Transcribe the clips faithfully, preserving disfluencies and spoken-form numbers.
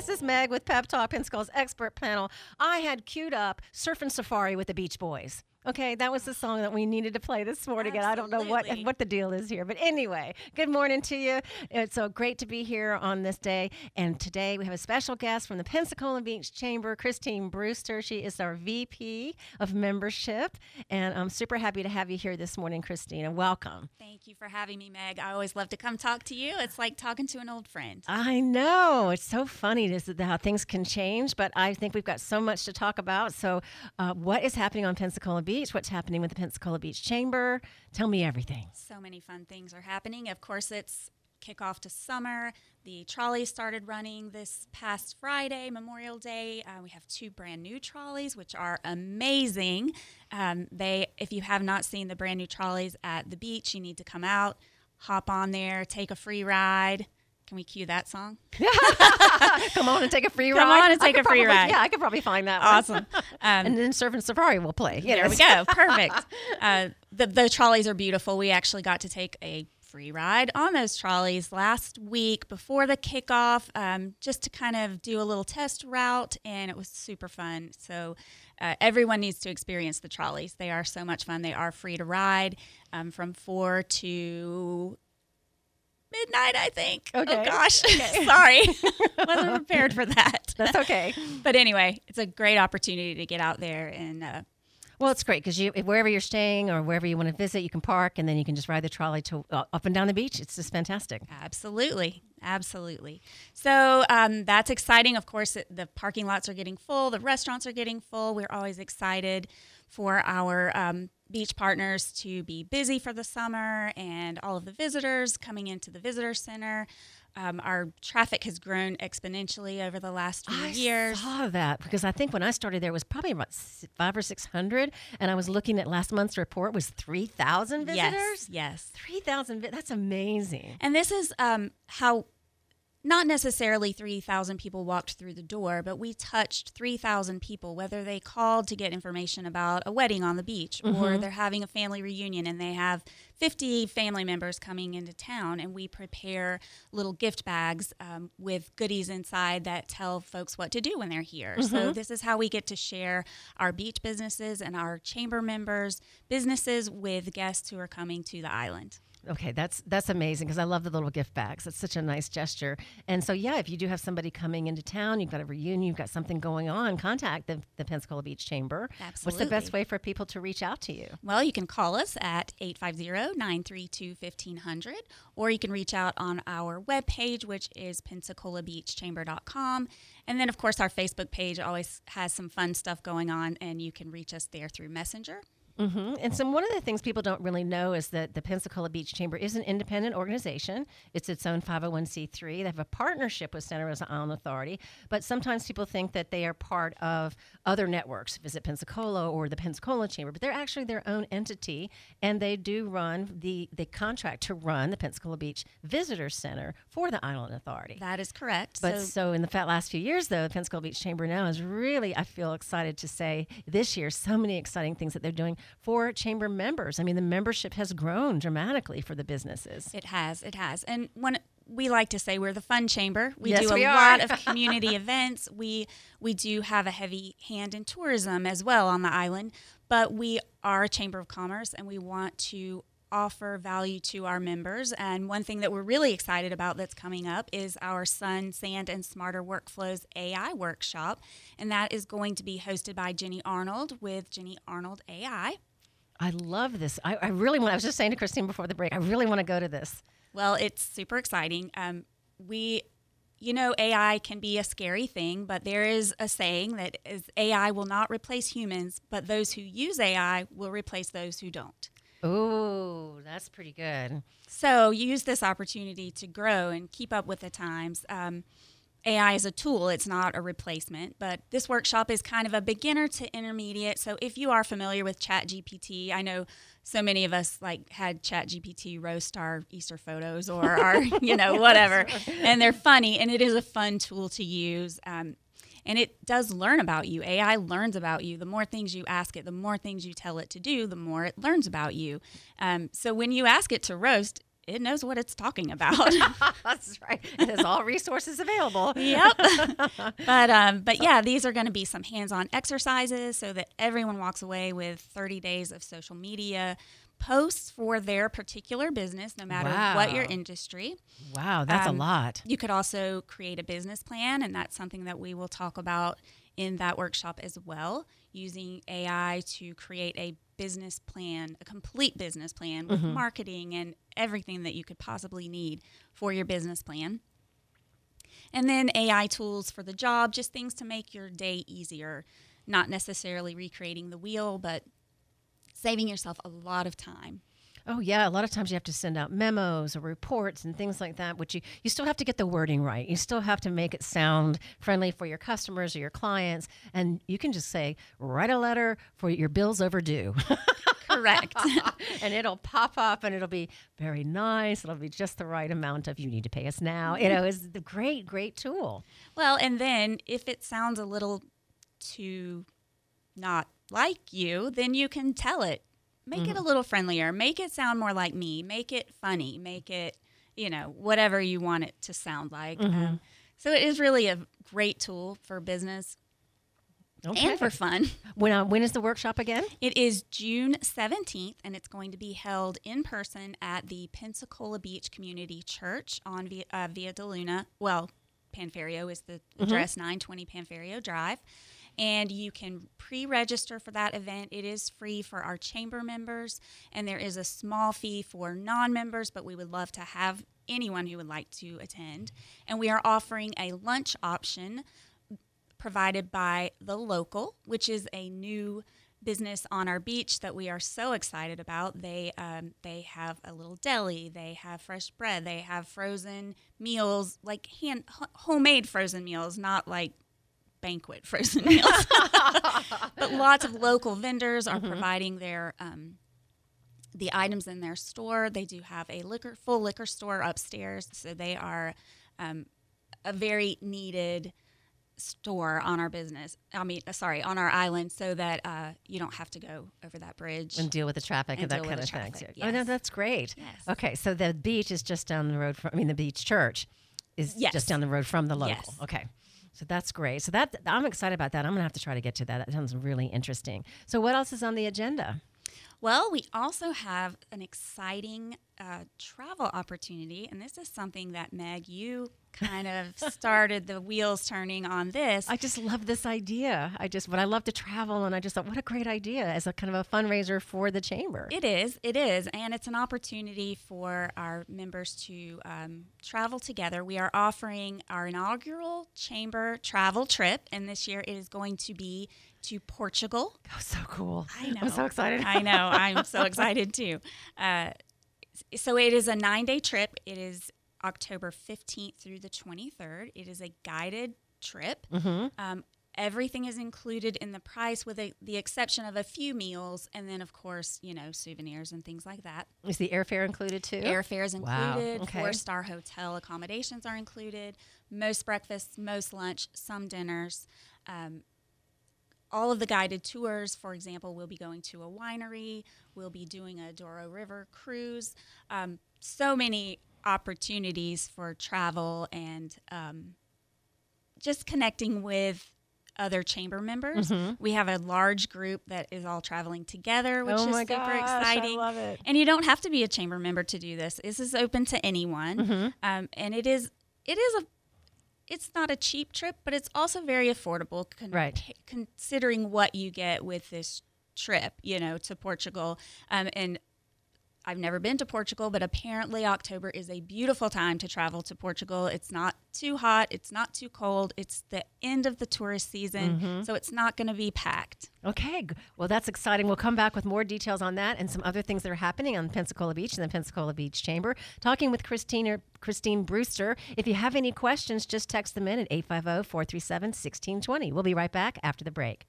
This is Meg with Pep Talk, Pensacola's expert panel. I had queued up Surfin' Safari with the Beach Boys. Okay, that was the song that we needed to play this morning, and I don't know what what the deal is here. But anyway, good morning to you. It's so great to be here on this day. And today we have a special guest from the Pensacola Beach Chamber, Christine Brewster. She is our V P of membership, and I'm super happy to have you here this morning, Christine, and welcome. Thank you for having me, Meg. I always love to come talk to you. It's like talking to an old friend. I know. It's so funny to see how things can change, but I think we've got so much to talk about. So uh, what is happening on Pensacola Beach? What's happening with the Pensacola Beach Chamber? Tell me everything. So many fun things are happening. Of course, it's kickoff to summer. The trolleys started running this past Friday, Memorial Day. Uh, we have two brand new trolleys, which are amazing. Um, they, if you have not seen the brand new trolleys at the beach, you need to come out, hop on there, take a free ride. Can we cue that song? Come on and take a free Come ride. Come on and take a probably, free ride. Yeah, I could probably find that awesome. one. Um, and then Surfin' Safari will play. There we go. Perfect. Uh, the, the trolleys are beautiful. We actually got to take a free ride on those trolleys last week before the kickoff, um, just to kind of do a little test route, and it was super fun. So uh, everyone needs to experience the trolleys. They are so much fun. They are free to ride um, from four to midnight, I think. Okay. Oh, gosh. Okay. Sorry. Wasn't prepared for that. That's okay. But anyway, it's a great opportunity to get out there and uh, well, it's great because you, wherever you're staying or wherever you want to visit, you can park and then you can just ride the trolley to uh, up and down the beach. It's just fantastic. Absolutely. Absolutely. So um, that's exciting. Of course, it, the parking lots are getting full. The restaurants are getting full. We're always excited for our um, beach partners to be busy for the summer and all of the visitors coming into the visitor center. Um, our traffic has grown exponentially over the last few I years. I saw that because I think when I started there it was probably about five or six hundred, and I was looking at last month's report was three thousand visitors. Yes, yes, three thousand. That's amazing. And this is um, how. Not necessarily three thousand people walked through the door, but we touched three thousand people, whether they called to get information about a wedding on the beach mm-hmm. or they're having a family reunion and they have fifty family members coming into town, and we prepare little gift bags um, with goodies inside that tell folks what to do when they're here. Mm-hmm. So this is how we get to share our beach businesses and our chamber members' businesses with guests who are coming to the island. Okay, that's that's amazing because I love the little gift bags. It's such a nice gesture. And so, yeah, if you do have somebody coming into town, you've got a reunion, you've got something going on, contact the, the Pensacola Beach Chamber. Absolutely. What's the best way for people to reach out to you? Well, you can call us at eight five zero, nine three two, fifteen hundred, or you can reach out on our webpage, which is pensacola beach chamber dot com. And then, of course, our Facebook page always has some fun stuff going on, and you can reach us there through Messenger. Mm-hmm. And so one of the things people don't really know is that the Pensacola Beach Chamber is an independent organization. It's its own five oh one c three. They have a partnership with Santa Rosa Island Authority, but sometimes people think that they are part of other networks, Visit Pensacola or the Pensacola Chamber, but they're actually their own entity, and they do run the, the contract to run the Pensacola Beach Visitor Center for the Island Authority. That is correct. But so, so in the last few years, though, the Pensacola Beach Chamber now is really, I feel excited to say this year, so many exciting things that they're doing for chamber members. I mean, the membership has grown dramatically for the businesses. It has, it has. And when we like to say we're the fun chamber. We yes, do a we lot of community events. We we do have a heavy hand in tourism as well on the island, but we are a chamber of commerce and we want to offer value to our members. And one thing that we're really excited about that's coming up is our Sun, Sand, and Smarter Workflows A I workshop. And that is going to be hosted by Jenny Arnold with Jenny Arnold A I. I love this. I, I really want, I was just saying to Christine before the break, I really want to go to this. Well, it's super exciting. Um, we, you know, A I can be a scary thing, but there is a saying that is A I will not replace humans, but those who use A I will replace those who don't. Oh, that's pretty good. So use this opportunity to grow and keep up with the times. Um, A I is a tool, it's not a replacement, but this workshop is kind of a beginner to intermediate. So if you are familiar with ChatGPT, I know so many of us like had ChatGPT roast our Easter photos or our, you know, whatever, and they're funny, and it is a fun tool to use. Um, and it does learn about you. A I learns about you. The more things you ask it, the more things you tell it to do, the more it learns about you. Um, so when you ask it to roast, it knows what it's talking about. That's right. It has all resources available. Yep. But um, but yeah, these are going to be some hands-on exercises so that everyone walks away with thirty days of social media posts for their particular business, no matter Wow. what your industry. Wow, that's Um, a lot. You could also create a business plan, and that's something that we will talk about in that workshop as well, using A I to create a business plan, a complete business plan with Mm-hmm. marketing and everything that you could possibly need for your business plan. And then A I tools for the job, just things to make your day easier, not necessarily recreating the wheel, but saving yourself a lot of time. Oh, yeah. A lot of times you have to send out memos or reports and things like that, which you, you still have to get the wording right. You still have to make it sound friendly for your customers or your clients. And you can just say, write a letter for your bills overdue. Correct. And it'll pop up and it'll be very nice. It'll be just the right amount of you need to pay us now. You know, it's a great, great tool. Well, and then if it sounds a little too not like you, then you can tell it. Make it a little friendlier. Make it sound more like me. Make it funny. Make it, you know, whatever you want it to sound like. Mm-hmm. Um, so it is really a great tool for business Okay. and for fun. When, uh, when is the workshop again? It is June seventeenth, and it's going to be held in person at the Pensacola Beach Community Church on Via, uh, Via de Luna. Well, Panferio is the address, nine twenty Panferio Drive. And you can pre-register for that event. It is free for our chamber members, and there is a small fee for non-members, but we would love to have anyone who would like to attend. And we are offering a lunch option provided by The Local, which is a new business on our beach that we are so excited about. They um, they have a little deli, they have fresh bread, they have frozen meals, like hand h- homemade frozen meals, not like banquet frozen meals. But lots of local vendors are mm-hmm. providing their um, the items in their store. They do have a liquor full liquor store upstairs, so they are um, a very needed store on our business. I mean, uh, sorry, on our island, so that uh, you don't have to go over that bridge and deal with the traffic and, and that kind of thing. Yes. Oh, no, that's great. Yes. Okay, so the beach is just down the road from. I mean, the beach church is yes. just down the road from the local. Yes. Okay. So that's great. So that I'm excited about that. I'm going to have to try to get to that. That sounds really interesting. So what else is on the agenda? Well, we also have an exciting uh, travel opportunity, and this is something that, Meg, you kind of started the wheels turning on this. I just love this idea. I just, but I love to travel, and I just thought, what a great idea as a kind of a fundraiser for the chamber. It is, it is, and it's an opportunity for our members to um, travel together. We are offering our inaugural chamber travel trip, and this year it is going to be to Portugal. Oh, so cool. I know. I'm so excited. I know. I'm so excited too. Uh, so it is a nine-day trip. It is October fifteenth through the twenty-third. It is a guided trip. Mm-hmm. Um, everything is included in the price with a, the exception of a few meals, and then, of course, you know, souvenirs and things like that. Is the airfare included too? Airfare is included. Wow. Okay. Four-star hotel accommodations are included. Most breakfasts, most lunch, some dinners. Um, all of the guided tours, for example, we'll be going to a winery. We'll be doing a Douro River cruise. Um, so many opportunities for travel and um, just connecting with other chamber members. Mm-hmm. We have a large group that is all traveling together, which oh is my super gosh, exciting. I love it. And you don't have to be a chamber member to do this. This is open to anyone. Mm-hmm. Um, and it is it is a it's not a cheap trip, but it's also very affordable con- right. c- considering what you get with this trip, you know, to Portugal. Um, and I've never been to Portugal, but apparently October is a beautiful time to travel to Portugal. It's not too hot. It's not too cold. It's the end of the tourist season, mm-hmm. so it's not going to be packed. Okay. Well, that's exciting. We'll come back with more details on that and some other things that are happening on Pensacola Beach and the Pensacola Beach Chamber. Talking with Christine or Christine Brewster. If you have any questions, just text them in at eight five zero, four three seven, one six two zero. We'll be right back after the break.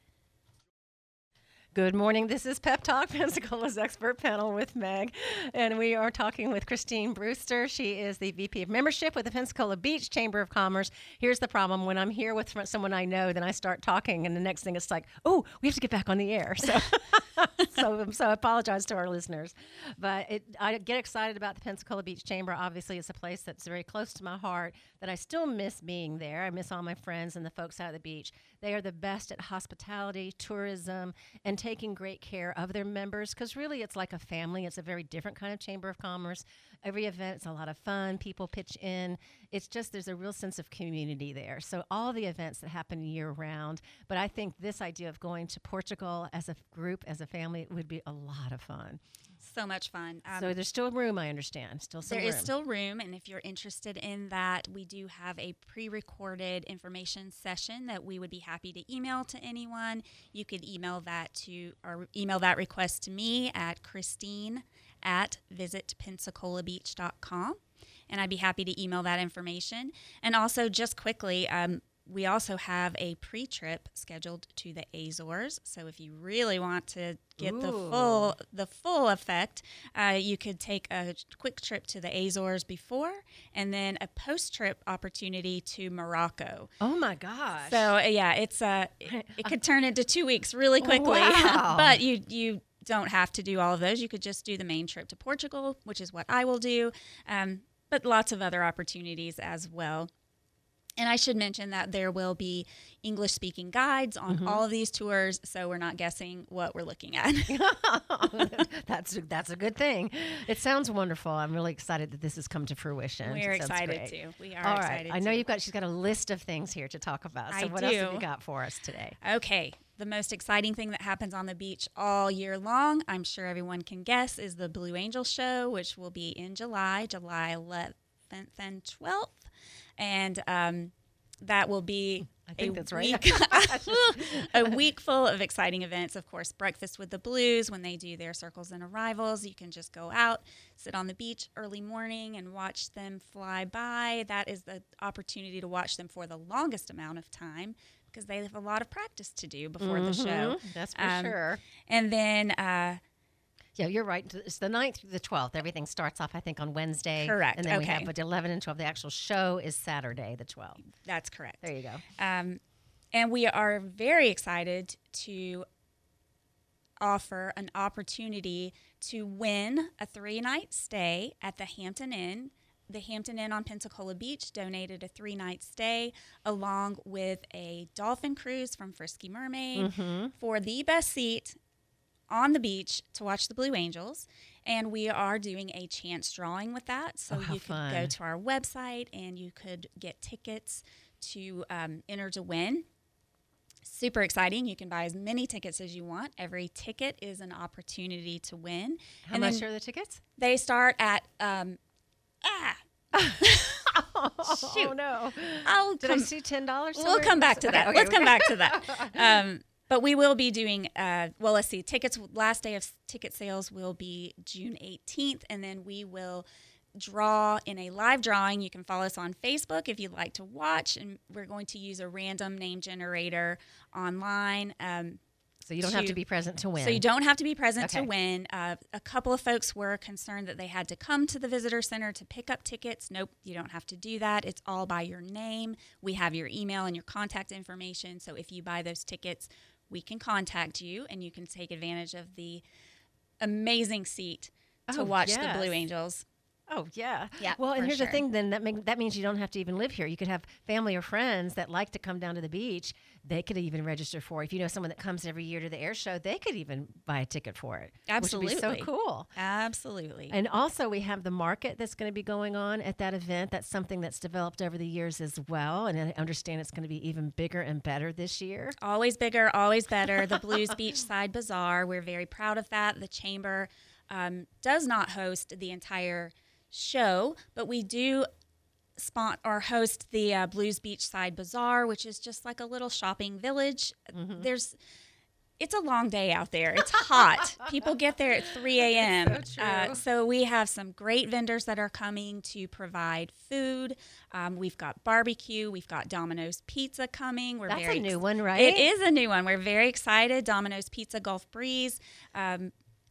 Good morning. This is Pep Talk, Pensacola's expert panel with Meg, and we are talking with Christine Brewster. She is the V P of Membership with the Pensacola Beach Chamber of Commerce. Here's the problem. When I'm here with someone I know, then I start talking, and the next thing it's like, oh, we have to get back on the air. So so, so I apologize to our listeners. But it, I get excited about the Pensacola Beach Chamber. Obviously, it's a place that's very close to my heart that I still miss being there. I miss all my friends and the folks out at the beach. They are the best at hospitality, tourism, and taking great care of their members because really it's like a family. It's a very different kind of chamber of commerce. Every event, it's a lot of fun. People pitch in. It's just there's a real sense of community there. So all the events that happen year round. But I think this idea of going to Portugal as a group, as a family, would be a lot of fun. So much fun. Um, so there's still room, I understand. Still some There room. is still room, and if you're interested in that, we do have a pre-recorded information session that we would be happy to email to anyone. You could email that to or email that request to me at Christine at visit pensacola beach dot com, and I'd be happy to email that information. And also, just quickly, um, we also have a pre-trip scheduled to the Azores. So if you really want to get Ooh. the full the full effect, uh, you could take a quick trip to the Azores before, and then a post-trip opportunity to Morocco. Oh my gosh! So uh, yeah, it's uh, it, it could turn into two weeks really quickly. Wow. But you you don't have to do all of those. You could just do the main trip to Portugal, which is what I will do. Um, but lots of other opportunities as well. And I should mention that there will be English-speaking guides on mm-hmm. all of these tours, so we're not guessing what we're looking at. that's, that's a good thing. It sounds wonderful. I'm really excited that this has come to fruition. We're excited, too. We are all excited, right. I know too. you've got, she's got a list of things here to talk about. So I what do. else have you got for us today? Okay. The most exciting thing that happens on the beach all year long, I'm sure everyone can guess, is the Blue Angel Show, which will be in July, July eleventh and twelfth. And um, that will be I think a that's right. week, a week full of exciting events. Of course, Breakfast with the Blues, when they do their circles and arrivals, you can just go out, sit on the beach early morning and watch them fly by. That is the opportunity to watch them for the longest amount of time because they have a lot of practice to do before mm-hmm. the show. That's for um, sure. And then... Uh, Yeah, you're right. It's the ninth through the twelfth. Everything starts off, I think, on Wednesday. Correct. And then okay. we have but eleven and twelve. The actual show is Saturday, the twelfth. That's correct. There you go. Um, and we are very excited to offer an opportunity to win a three-night stay at the Hampton Inn. The Hampton Inn on Pensacola Beach donated a three-night stay along with a dolphin cruise from Frisky Mermaid mm-hmm. for the best seat on the beach to watch the Blue Angels, and we are doing a chance drawing with that. So oh, how you could fun. go to our website and you could get tickets to um, enter to win. Super exciting. You can buy as many tickets as you want. Every ticket is an opportunity to win. How and much are the tickets? They start at um, ah. Shoot. Oh no! I'll Did come, I see ten dollars? We'll come back to that. Okay, Let's okay. come back to that. Um, But we will be doing, uh, well, let's see, tickets, last day of ticket sales will be June eighteenth, and then we will draw in a live drawing. You can follow us on Facebook if you'd like to watch, and we're going to use a random name generator online. Um, so you don't to, have to be present to win. So you don't have to be present okay. to win. Uh, a couple of folks were concerned that they had to come to the visitor center to pick up tickets. Nope, you don't have to do that. It's all by your name. We have your email and your contact information, so if you buy those tickets, we can contact you, and you can take advantage of the amazing seat to oh, watch yes. the Blue Angels. Oh, yeah. Yeah. Well, and here's sure. the thing then, that, make, that means you don't have to even live here. You could have family or friends that like to come down to the beach. They could even register for it. If you know someone that comes every year to the air show, they could even buy a ticket for it. Absolutely. Which would be so cool. Absolutely. And also we have the market that's going to be going on at that event. That's something that's developed over the years as well. And I understand it's going to be even bigger and better this year. Always bigger, always better. The Blues Beachside Bazaar. We're very proud of that. The Chamber um, does not host the entire show, but we do spot or host the uh, Blues Beachside Bazaar, which is just like a little shopping village. Mm-hmm. There's, it's a long day out there. It's hot. People get there at three a.m. So, uh, so we have some great vendors that are coming to provide food. Um, we've got barbecue. We've got Domino's Pizza coming. We're That's very a new ex- one, right? It is a new one. We're very excited. Domino's Pizza Gulf Breeze. Um,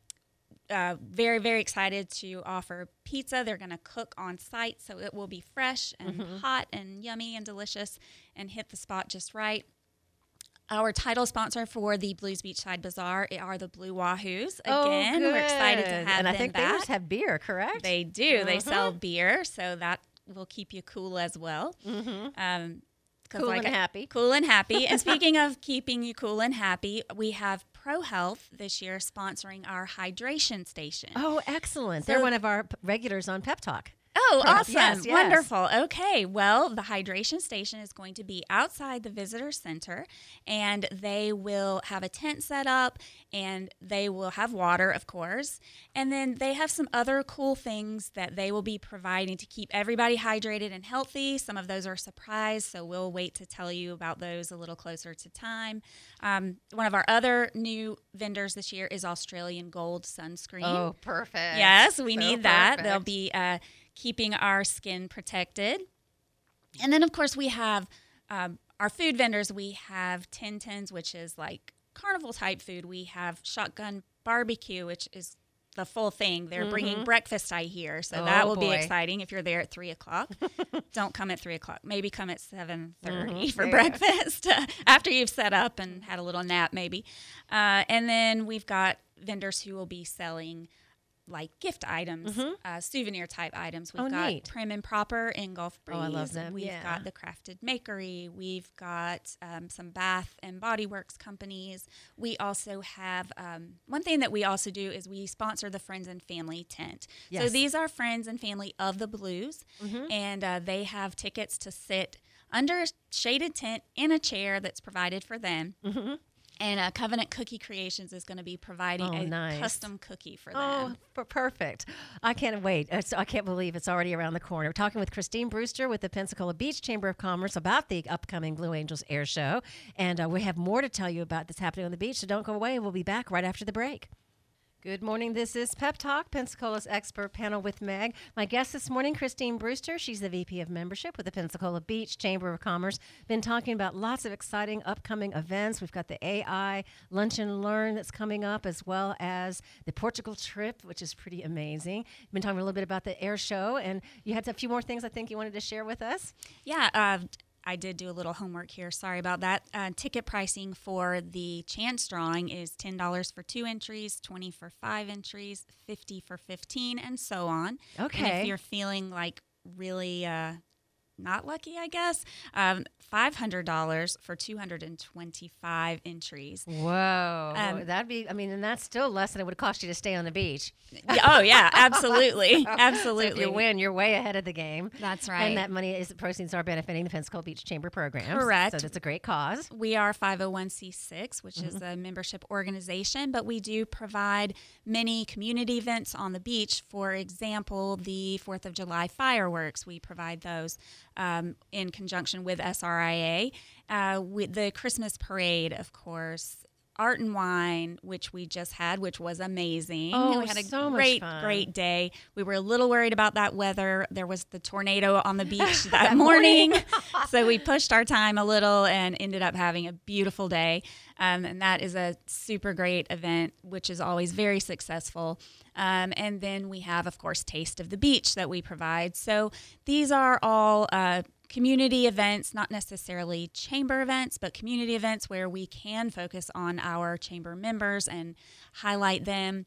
Uh, very, very excited to offer pizza. They're going to cook on site, so it will be fresh and mm-hmm. hot and yummy and delicious and hit the spot just right. Our title sponsor for the Blues Beachside Bazaar are the Blue Wahoos. Oh, Again, good. we're excited to have and them I think back. they just have beer, correct? They do. Mm-hmm. They sell beer, so that will keep you cool as well. Mm-hmm. Um, cool like and I, happy. Cool and happy. And speaking of keeping you cool and happy, we have Pro Health this year sponsoring our hydration station. Oh, excellent. So, They're one of our p- regulars on Pep Talk. Oh, Pro awesome. Yes, yes. Wonderful. Okay. Well, the hydration station is going to be outside the visitor center, and they will have a tent set up, and they will have water, of course. And then they have some other cool things that they will be providing to keep everybody hydrated and healthy. Some of those are a surprise, so we'll wait to tell you about those a little closer to time. Um, one of our other new vendors this year is Australian Gold Sunscreen. Oh, perfect. Yes, we So need that. perfect. They'll be uh, keeping our skin protected. And then, of course, we have um, our food vendors. We have Tin Tins, which is like carnival-type food. We have Shotgun Barbecue, which is the full thing. They're mm-hmm. bringing breakfast, I hear. So oh, that will boy. be exciting if you're there at three o'clock. Don't come at three o'clock. Maybe come at seven thirty mm-hmm. for there. breakfast after you've set up and had a little nap maybe. Uh, and then we've got vendors who will be selling like gift items, mm-hmm. uh, souvenir type items. We've oh, got neat. Prim and Proper in Gulf Breeze. Oh, I love them. We've yeah. got the Crafted Makery. We've got um, some Bath and Body Works companies. We also have um, one thing that we also do is we sponsor the Friends and Family tent. Yes. So these are friends and family of the Blues, mm-hmm. and uh, they have tickets to sit under a shaded tent in a chair that's provided for them. Mm-hmm. And uh, Covenant Cookie Creations is going to be providing oh, a nice. custom cookie for them. Oh, for perfect. I can't wait. It's, I can't believe it's already around the corner. We're talking with Christine Brewster with the Pensacola Beach Chamber of Commerce about the upcoming Blue Angels Air Show. And uh, we have more to tell you about that's happening on the beach, so don't go away. We'll be back right after the break. Good morning. This is Pep Talk, Pensacola's expert panel with Meg. My guest this morning, Christine Brewster. She's the V P of Membership with the Pensacola Beach Chamber of Commerce. Been talking about lots of exciting upcoming events. We've got the A I Lunch and Learn that's coming up, as well as the Portugal trip, which is pretty amazing. Been talking a little bit about the air show, and you had a few more things I think you wanted to share with us. Yeah. Uh, I did do a little homework here. Sorry about that. Uh, ticket pricing for the chance drawing is ten dollars for two entries, twenty dollars for five entries, fifty dollars for fifteen, and so on. Okay. And if you're feeling like really uh, not lucky, I guess, um, five hundred dollars for two hundred twenty-five entries. Whoa. Um, That'd be, I mean, and that's still less than it would cost you to stay on the beach. Oh, yeah, absolutely. Absolutely. So if you win, you're way ahead of the game. That's right. And that money is, proceeds are benefiting the Pensacola Beach Chamber programs. Correct. So that's a great cause. We are five oh one c six, which mm-hmm. is a membership organization, but we do provide many community events on the beach. For example, the fourth of July fireworks, we provide those um, in conjunction with S R I A. Uh, with the Christmas parade, of course. Art and Wine, which we just had, which was amazing. Oh, we had a so great, much fun. great day. We were a little worried about that weather. There was the tornado on the beach that, that morning. morning. So we pushed our time a little and ended up having a beautiful day. Um, and that is a super great event, which is always very successful. Um, and then we have, of course, Taste of the Beach that we provide. So these are all uh, community events, not necessarily chamber events, but community events where we can focus on our chamber members and highlight them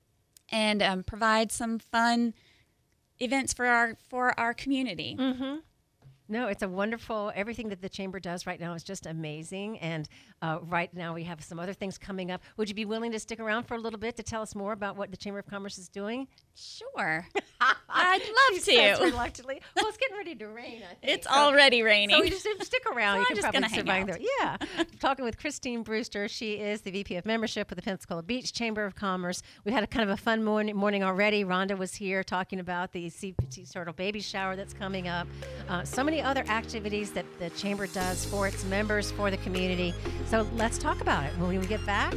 and um, provide some fun events for our for our community. Mm-hmm. No, it's a wonderful, everything that the Chamber does right now is just amazing. And uh, right now we have some other things coming up. Would you be willing to stick around for a little bit to tell us more about what the Chamber of Commerce is doing? Sure. I'd love she to. Says reluctantly. Well, it's getting ready to rain, I think. It's so, already raining. So you just stick around. So you I'm can just probably gonna hang survive out. there. Yeah. Talking with Christine Brewster. She is the V P of Membership with the Pensacola Beach Chamber of Commerce. We had a kind of a fun morning, morning already. Rhonda was here talking about the C P T Turtle Baby Shower that's coming up. Uh, so many other activities that the Chamber does for its members, for the community. So let's talk about it when we get back.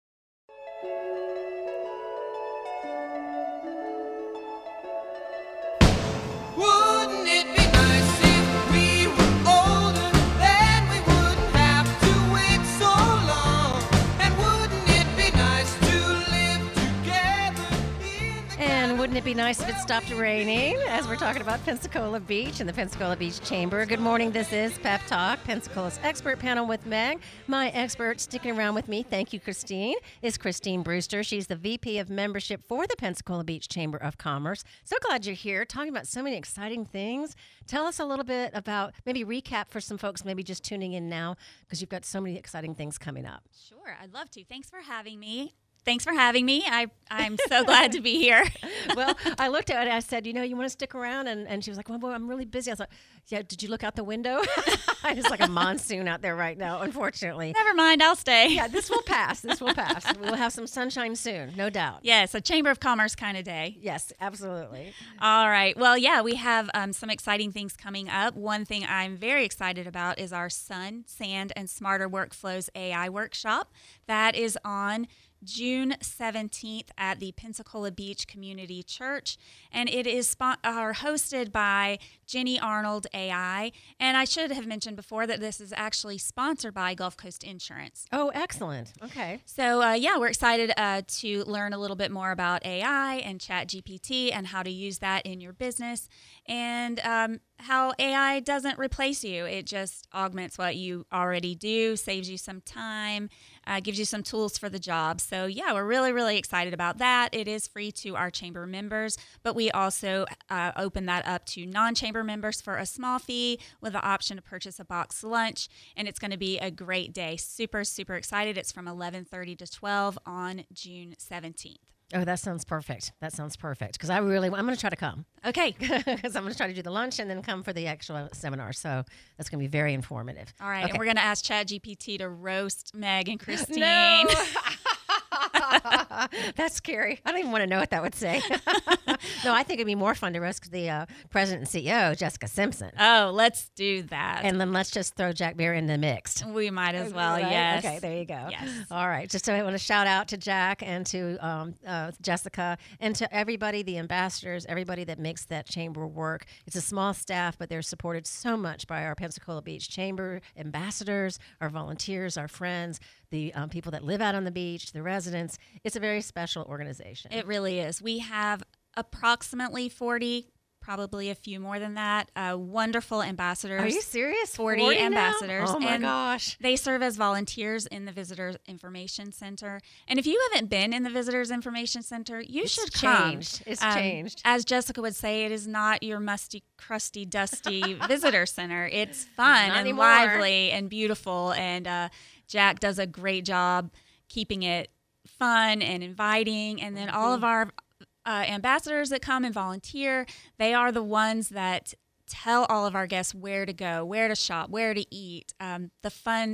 Wouldn't it be nice if we were older, then we wouldn't have to wait so long? And wouldn't it be nice to live together in the And wouldn't it be nice if it stopped raining as we're talking about Pensacola Beach and the Pensacola Beach Chamber. Good morning. This is Pep Talk, Pensacola's expert panel with Meg. My expert sticking around with me, thank you, Christine, is Christine Brewster. She's the V P of Membership for the Pensacola Beach Chamber of Commerce. So glad you're here talking about so many exciting things. Tell us a little bit about, maybe recap for some folks maybe just tuning in now because you've got so many exciting things coming up. Sure, I'd love to. Thanks for having me. Thanks for having me. I, I'm so glad to be here. Well, I looked at it and I said, you know, you want to stick around? And, and she was like, well, boy, I'm really busy. I was like, yeah, did you look out the window? It's like a monsoon out there right now, unfortunately. Never mind, I'll stay. Yeah, this will pass. This will pass. We'll have some sunshine soon, no doubt. Yes, a Chamber of Commerce kind of day. Yes, absolutely. All right. Well, yeah, we have um, some exciting things coming up. One thing I'm very excited about is our Sun, Sand, and Smarter Workflows A I workshop. That is on June seventeenth at the Pensacola Beach Community Church, and it is spo- are hosted by Jenny Arnold A I. And I should have mentioned before that this is actually sponsored by Gulf Coast Insurance. Oh, excellent. Okay. So, uh, yeah, we're excited uh, to learn a little bit more about A I and Chat G P T and how to use that in your business, and um, how A I doesn't replace you. It just augments what you already do, saves you some time, uh, gives you some tools for the job. So, yeah, we're really, really excited about that. It is free to our chamber members, but we also uh, open that up to non-chamber members for a small fee with the option to purchase a box lunch, and it's going to be a great day. Super, super excited. It's from eleven thirty to twelve on June seventeenth. Oh, that sounds perfect. That sounds perfect. Because I really, I'm going to try to come. Okay. Because I'm going to try to do the lunch and then come for the actual seminar. So that's going to be very informative. All right. Okay. And we're going to ask Chat G P T to roast Meg and Christine. No. That's scary. I don't even want to know what that would say. No, I think it'd be more fun to roast the uh, president and C E O, Jessica Simpson. Oh, let's do that. And then let's just throw Jack Berry in the mix. We might as well, Right? yes. Okay, there you go. Yes. All right. Just so I want to shout out to Jack and to um, uh, Jessica and to everybody, the ambassadors, everybody that makes that chamber work. It's a small staff, but they're supported so much by our Pensacola Beach Chamber ambassadors, our volunteers, our friends, the um, people that live out on the beach, the residents. It's a very special organization. It really is. We have approximately forty, probably a few more than that, uh, wonderful ambassadors. Are you serious? forty, forty ambassadors. Now? Oh, my and gosh. They serve as volunteers in the Visitor Information Center. And if you haven't been in the Visitors Information Center, you It's should come. changed. It's Um, changed. As Jessica would say, it is not your musty, crusty, dusty visitor center. It's fun Not and anymore. lively and beautiful. And uh, Jack does a great job keeping it fun and inviting. And then all of our uh, ambassadors that come and volunteer, they are the ones that tell all of our guests where to go, where to shop, where to eat, um, the fun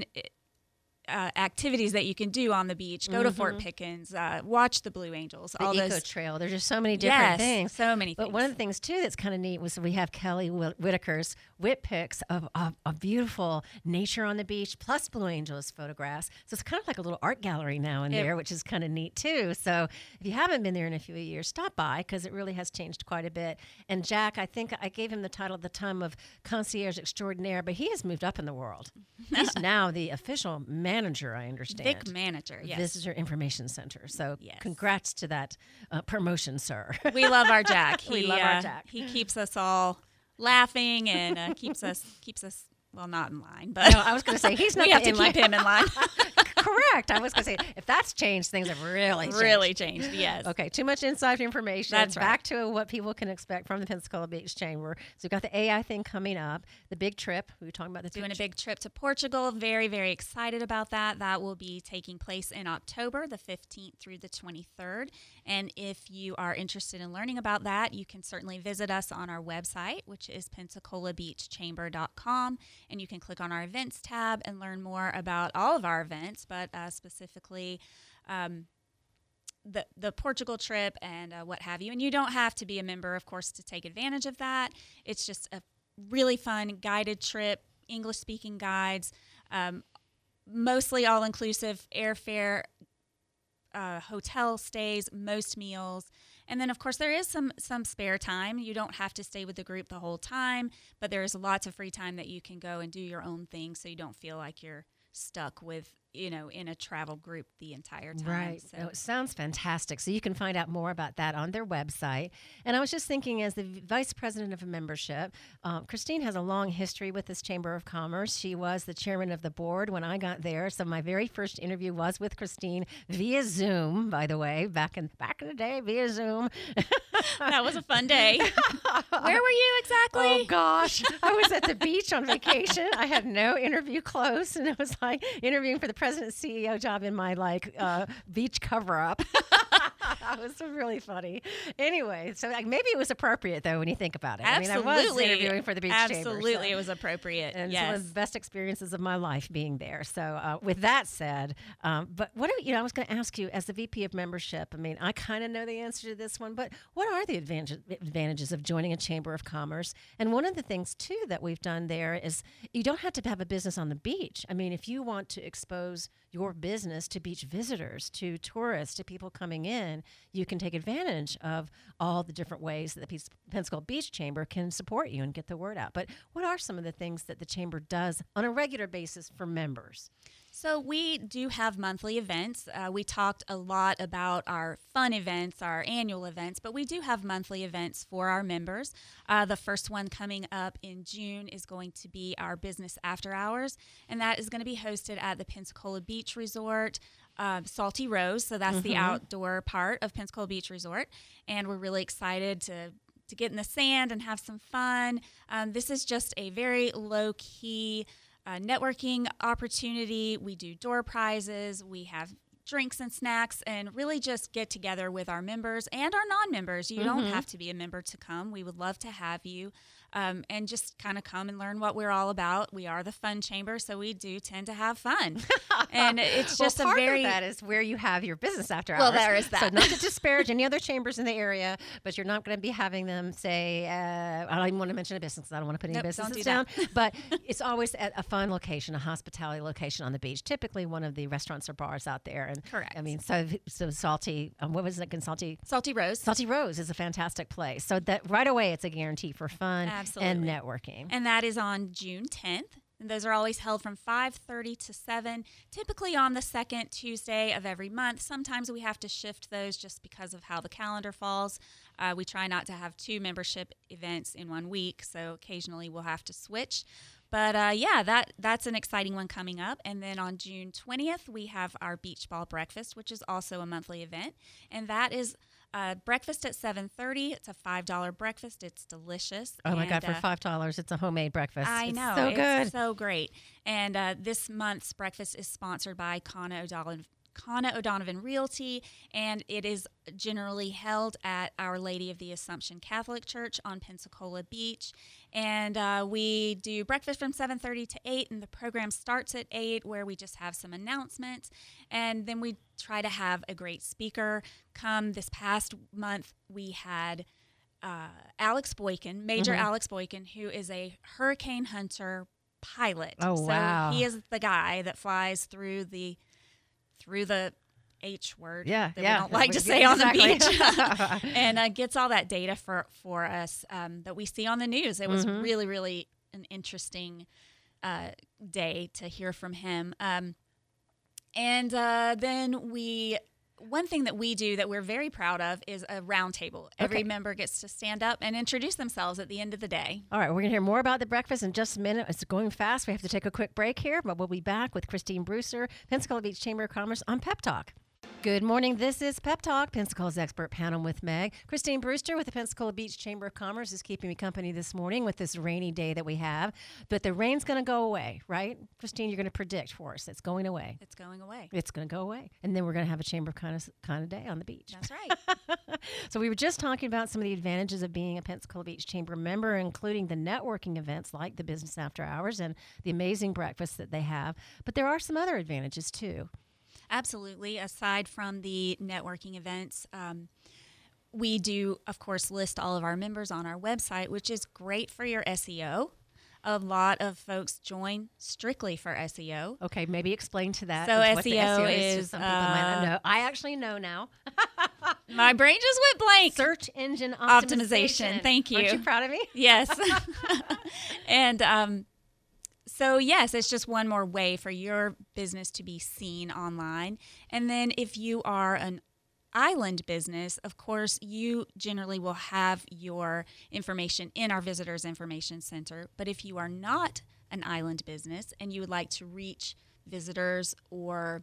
uh, activities that you can do on the beach, go to Fort Pickens, uh, watch the Blue Angels, The all Eco those. Trail. There's just so many different Yes, things. so many But things. one of the things, too, that's kind of neat was we have Kelly Whit- Whitaker's Whit Pics of, of, of beautiful nature on the beach, plus Blue Angels photographs. So it's kind of like a little art gallery now in It- there, which is kind of neat, too. So if you haven't been there in a few years, stop by because it really has changed quite a bit. And Jack, I think I gave him the title at the time of concierge extraordinaire, but he has moved up in the world. He's now the official manager, I understand. Vic manager, yes. Visitor Information Center. So Yes. congrats to that uh, promotion, sir. We love our Jack. He, We love our uh, Jack. He keeps us all laughing and uh, keeps us keeps us well not in line, but No, I was going to say he's not we have the to inline- keep him in line. Correct. I was going to say if that's changed, things have really changed. Really changed, yes. Okay, too much inside information. That's right. Back to what people can expect from the Pensacola Beach Chamber. So we've got the A I thing coming up, the big trip. We were talking about the Doing a trip. big trip to Portugal. Very, very excited about that. That will be taking place in October, the fifteenth through the twenty-third. And if you are interested in learning about that, you can certainly visit us on our website, which is pensacola beach chamber dot com. And you can click on our events tab and learn more about all of our events, but uh, specifically um, the the Portugal trip and uh, what have you. And you don't have to be a member, of course, to take advantage of that. It's just a really fun guided trip, English-speaking guides, um, mostly all-inclusive airfare, uh, hotel stays, most meals. And then, of course, there is some some spare time. You don't have to stay with the group the whole time, but there is lots of free time that you can go and do your own thing so you don't feel like you're stuck with you know, in a travel group the entire time. Right. So. Oh, it sounds fantastic. So you can find out more about that on their website. And I was just thinking, as the v- vice president of a membership, um, Christine has a long history with this Chamber of Commerce. She was the chairman of the board when I got there. So my very first interview was with Christine via Zoom, by the way, back in back in the day, via Zoom. That was a fun day. Where were you exactly? Oh, gosh. I was at the beach on vacation. I had no interview close, and it was like interviewing for the president's C E O job in my, like, uh, beach cover-up. That was really funny. Anyway, so like, maybe it was appropriate, though, when you think about it. Absolutely. I mean, I was interviewing for the beach chamber. Absolutely, so. it was appropriate. And yes. it's one of the best experiences of my life being there. So uh, with that said, um, but what, are, you know, I was going to ask you, as the V P of membership, I mean, I kind of know the answer to this one, but what are the advantage, advantages of joining a Chamber of Commerce? And one of the things, too, that we've done there is you don't have to have a business on the beach. I mean, if you want to expose your business to beach visitors, to tourists, to people coming in, you can take advantage of all the different ways that the Pensacola Beach Chamber can support you and get the word out. But what are some of the things that the Chamber does on a regular basis for members? So we do have monthly events. Uh, we talked a lot about our fun events, our annual events, but we do have monthly events for our members. Uh, the first one coming up in June is going to be our Business After Hours, and that is going to be hosted at the Pensacola Beach Resort, uh, Salty Rose. So that's mm-hmm. the outdoor part of Pensacola Beach Resort, and we're really excited to to get in the sand and have some fun. Um, this is just a very low-key Uh, networking opportunity. We do door prizes. We have drinks and snacks, and really just get together with our members and our non-members. You mm-hmm. don't have to be a member to come. We would love to have you um, and just kind of come and learn what we're all about. We are the fun chamber, so we do tend to have fun. And it's just well, a part very... of that is where you have your business after hours. Well, there is that. So not to disparage any other chambers in the area, but you're not going to be having them say, uh, I don't even want to mention a business. I don't want to put any nope, businesses do down. But it's always at a fun location, a hospitality location on the beach, typically one of the restaurants or bars out there. And correct. I mean, so so Salty, um, what was it again? Salty? Salty Rose. Salty Rose is a fantastic place. So that right away, it's a guarantee for fun Absolutely. and networking. And that is on June tenth. And those are always held from five thirty to seven, typically on the second Tuesday of every month. Sometimes we have to shift those just because of how the calendar falls. Uh, we try not to have two membership events in one week, so occasionally we'll have to switch. But uh, yeah, that that's an exciting one coming up. And then on June twentieth, we have our Beach Ball Breakfast, which is also a monthly event. And that is uh, breakfast at seven thirty. It's a five dollar breakfast. It's delicious. Oh, my and, God, for uh, five dollars, it's a homemade breakfast. I it's know. so good. It's so great. And uh, this month's breakfast is sponsored by Conna O'Donovan. Conna O'Donovan Realty, and it is generally held at Our Lady of the Assumption Catholic Church on Pensacola Beach. And uh, we do breakfast from seven thirty to eight, and the program starts at eight, where we just have some announcements. And then we try to have a great speaker come. This past month, we had uh, Alex Boykin, Major mm-hmm. Alex Boykin, who is a hurricane hunter pilot. Oh, so wow. he is the guy that flies through the through the H word yeah, that yeah. we don't like to Yeah, say on exactly. the beach, and uh, gets all that data for, for us um, that we see on the news. It was mm-hmm. really, really an interesting uh, day to hear from him. Um, and uh, then we... One thing that we do that we're very proud of is a round table. Every okay. member gets to stand up and introduce themselves at the end of the day. All right, we're going to hear more about the breakfast in just a minute. It's going fast. We have to take a quick break here, but we'll be back with Christine Brewster, Pensacola Beach Chamber of Commerce on Pep Talk. Good morning. This is Pep Talk, Pensacola's expert panel with Meg. Christine Brewster with the Pensacola Beach Chamber of Commerce is keeping me company this morning with this rainy day that we have. But the rain's going to go away, right? Christine, you're going to predict for us. It's going away. It's going away. It's going to go away. And then we're going to have a Chamber of kind of, kind of day on the beach. That's right. So we were just talking about some of the advantages of being a Pensacola Beach Chamber member, including the networking events like the Business After Hours and the amazing breakfast that they have. But there are some other advantages, too. Absolutely. Aside from the networking events, um, we do, of course, list all of our members on our website, which is great for your S E O. A lot of folks join strictly for S E O. Okay, maybe explain to that. So what S E O the S E O is, is, just some people might not uh, know. I actually know now. My brain just went blank. Search engine optimization. Optimization. Thank you. Aren't you proud of me? Yes. And um, So, yes, it's just one more way for your business to be seen online. And then if you are an island business, of course, you generally will have your information in our Visitors Information Center. But if you are not an island business and you would like to reach visitors or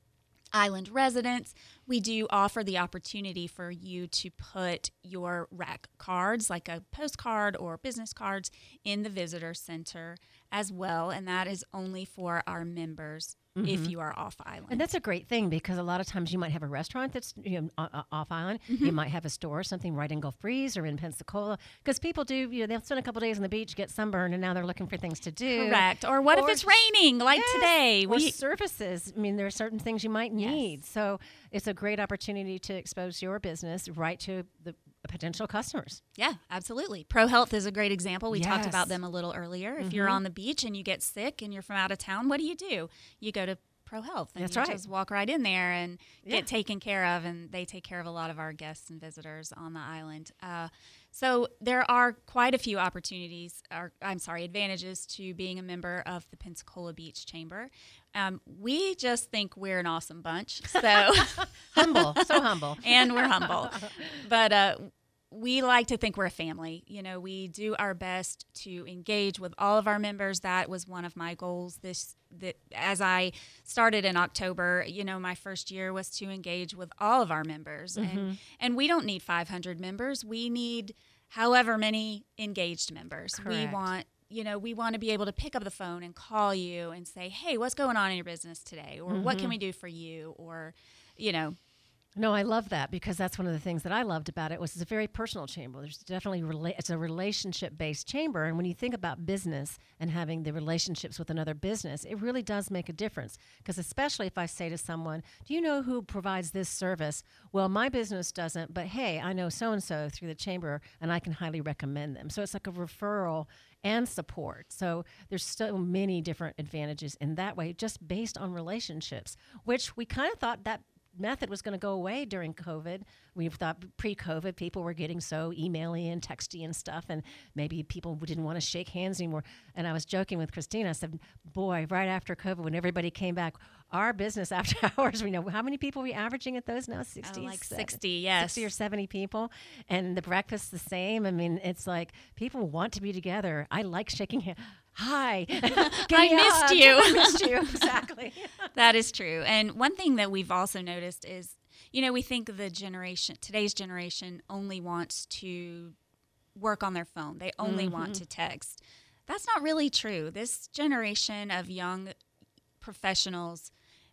island residents, we do offer the opportunity for you to put your rack cards, like a postcard or business cards, in the visitor center as well, and that is only for our members. Mm-hmm. If you are off island. And that's a great thing, because a lot of times you might have a restaurant that's, you know, uh, off island. Mm-hmm. You might have a store or something right in Gulf Breeze or in Pensacola, because people do, you know, they'll spend a couple days on the beach, get sunburned, and now they're looking for things to do. Correct. Or what or, if it's raining like yes, today? Or we, services. I mean, there are certain things you might need. Yes. So it's a great opportunity to expose your business right to the potential customers. Yeah, absolutely. ProHealth is a great example. We yes. talked about them a little earlier. If mm-hmm. you're on the beach and you get sick and you're from out of town, what do you do? You go to ProHealth and That's you right. just walk right in there and yeah. get taken care of, and they take care of a lot of our guests and visitors on the island. Uh, so there are quite a few opportunities, or I'm sorry, advantages to being a member of the Pensacola Beach Chamber. Um, we just think we're an awesome bunch. So humble, so humble. And we're humble. But uh, we like to think we're a family. You know, we do our best to engage with all of our members. That was one of my goals this that as I started in October. You know, my first year was to engage with all of our members. Mm-hmm. And and we don't need five hundred members. We need however many engaged members. Correct. We want You know, we want to be able to pick up the phone and call you and say, hey, what's going on in your business today? Or mm-hmm. what can we do for you? Or, you know. No, I love that, because that's one of the things that I loved about it was it's a very personal chamber. There's definitely, rela- it's a relationship-based chamber. And when you think about business and having the relationships with another business, it really does make a difference. Because especially if I say to someone, do you know who provides this service? Well, my business doesn't, but hey, I know so-and-so through the chamber, and I can highly recommend them. So it's like a referral and support. So there's so many different advantages in that way, just based on relationships, which we kind of thought that method was going to go away during COVID. We thought pre-COVID people were getting so emaily and texty and stuff, and maybe people didn't want to shake hands anymore. And I was joking with Christina. I said, boy, right after COVID, when everybody came back, our business after hours, we know how many people are we averaging at those now? sixty? Oh, like sixty, yes. sixty or seventy people. And the breakfast's the same. I mean, it's like people want to be together. I like shaking hands. Hi. I missed you. I missed you. Exactly. That is true. And one thing that we've also noticed is, you know, we think the generation, today's generation only wants to work on their phone. They only mm-hmm. want to text. That's not really true. This generation of young professionals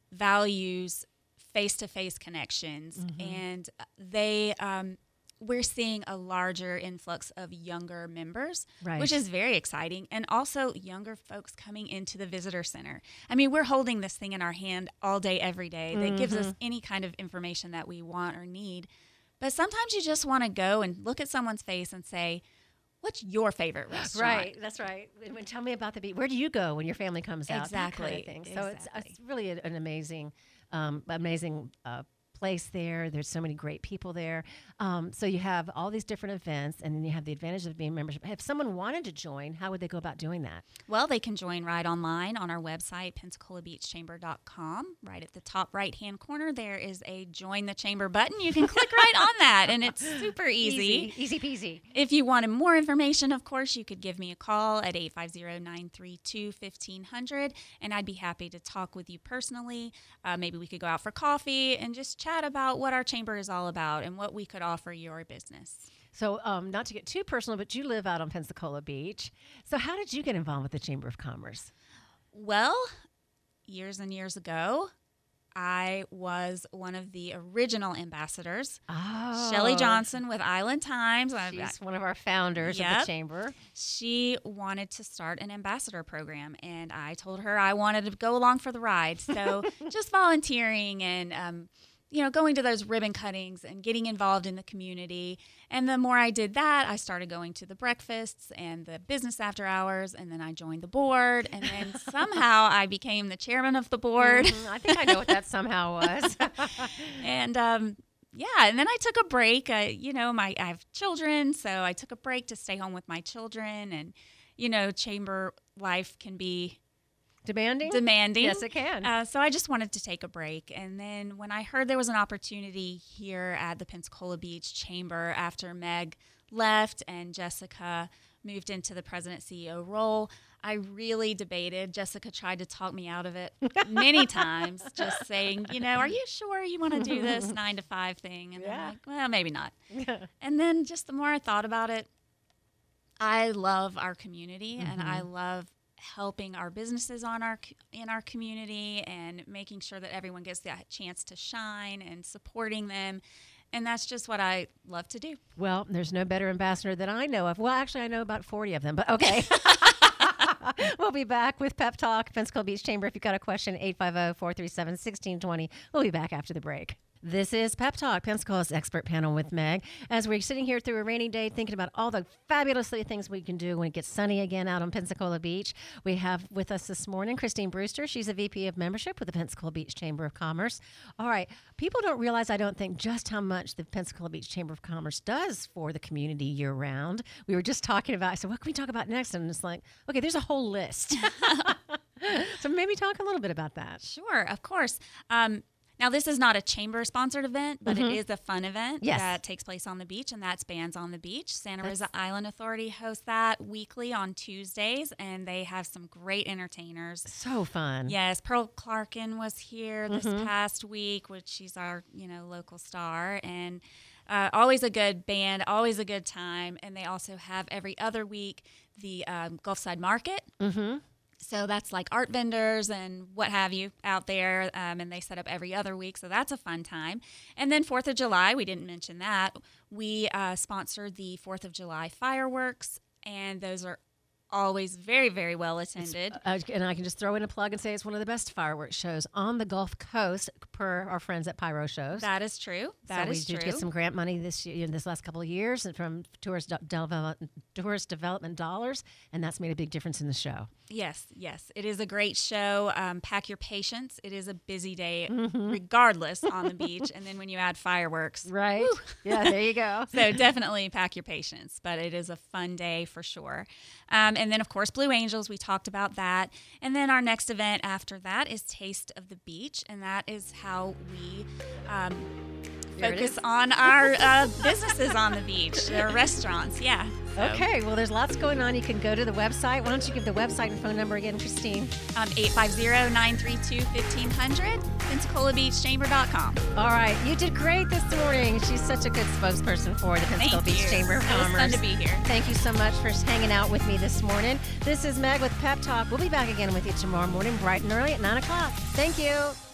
values face-to-face connections, mm-hmm. and they um, we're seeing a larger influx of younger members, right. which is very exciting, and also younger folks coming into the visitor center. I mean, we're holding this thing in our hand all day, every day that mm-hmm. gives us any kind of information that we want or need. But sometimes you just want to go and look at someone's face and say, what's your favorite restaurant? Right, that's right. And tell me about the beach. Where do you go when your family comes out? Exactly. That kind of thing. So exactly. it's, it's really an amazing, um, amazing uh, place there. There's so many great people there. Um, so you have all these different events, and then you have the advantage of being membership. If someone wanted to join, how would they go about doing that? Well, they can join right online on our website, pensacola beach chamber dot com. Right at the top right-hand corner, there is a Join the Chamber button. You can click right on that, and it's super easy. Easy, easy peasy. If you wanted more information, of course, you could give me a call at eight five zero, nine three two, fifteen hundred, and I'd be happy to talk with you personally. Uh, maybe we could go out for coffee and just chat about what our chamber is all about and what we could offer your business. So um, not to get too personal, but you live out on Pensacola Beach. So how did you get involved with the Chamber of Commerce? Well, years and years ago, I was one of the original ambassadors. Oh. Shelley Johnson with Island Times. She's one of our founders yep. of the Chamber. She wanted to start an ambassador program, and I told her I wanted to go along for the ride. So just volunteering and um, you know, going to those ribbon cuttings and getting involved in the community. And the more I did that, I started going to the breakfasts and the business after hours, and then I joined the board, and then somehow I became the chairman of the board. Mm-hmm. I think I know what that somehow was. and um, yeah, and then I took a break. I, you know, my I have children, so I took a break to stay home with my children, and you know, chamber life can be Demanding? demanding. Yes, it can. Uh, so I just wanted to take a break. And then when I heard there was an opportunity here at the Pensacola Beach Chamber after Meg left and Jessica moved into the president C E O role, I really debated. Jessica tried to talk me out of it many times, just saying, you know, are you sure you want to do this nine to five thing? And Yeah. I'm like, well, maybe not. And then just the more I thought about it, I love our community Mm-hmm. and I love helping our businesses on our in our community and making sure that everyone gets that chance to shine and supporting them. And that's just what I love to do. Well, there's no better ambassador that I know of. Well, actually, I know about forty of them, but okay. We'll be back with Pep Talk, Pensacola Beach Chamber. If you've got a question, eight five zero, four three seven, one six two zero. We'll be back after the break. This is Pep Talk, Pensacola's expert panel with Meg. As we're sitting here through a rainy day thinking about all the fabulous things we can do when it gets sunny again out on Pensacola Beach, we have with us this morning Christine Brewster. She's a V P of Membership with the Pensacola Beach Chamber of Commerce. All right, people don't realize, I don't think, just how much the Pensacola Beach Chamber of Commerce does for the community year-round. We were just talking about, I said, what can we talk about next? And it's like, okay, there's a whole list. So maybe talk a little bit about that. Sure, of course. Um, Now, this is not a chamber-sponsored event, but Mhm. it is a fun event Yes. that takes place on the beach, and that's Bands on the Beach. Santa Rosa Island Authority hosts that weekly on Tuesdays, and they have some great entertainers. So fun. Yes, Pearl Clarkin was here this Mhm. past week, which she's our, you know, local star, and uh, always a good band, always a good time. And they also have every other week the um, Gulfside Market. Mm-hmm. So that's like art vendors and what have you out there, um, and they set up every other week, so that's a fun time. And then fourth of July, we didn't mention that. We uh, sponsored the fourth of July fireworks, and those are always very, very well attended. Uh, and I can just throw in a plug and say it's one of the best fireworks shows on the Gulf Coast, per our friends at Pyro Shows. That is true. That so is we true. did get some grant money this year, this last couple of years, and from tourist de- development, tourist development dollars, and that's made a big difference in the show. Yes, yes. It is a great show. Um, pack your patience. It is a busy day, Mm-hmm. regardless, on the beach. And then when you add fireworks, Right? Yeah, there you go. so definitely pack your patience, but it is a fun day for sure. Um, and then, of course, Blue Angels, we talked about that. And then our next event after that is Taste of the Beach, and that is how we um, There it focus is. on our uh, businesses on the beach, our restaurants, yeah. So, Okay, well, there's lots going on. You can go to the website. Why don't you give the website and phone number again, Christine? Um, eight five zero, nine three two, fifteen hundred, Pensacola Beach Chamber dot com. All right, you did great this morning. She's such a good spokesperson for the Pensacola Thank Beach you. Chamber of It was Commerce. fun to be here. Thank you so much for hanging out with me this morning. This is Meg with Pep Talk. We'll be back again with you tomorrow morning, bright and early at nine o'clock. Thank you.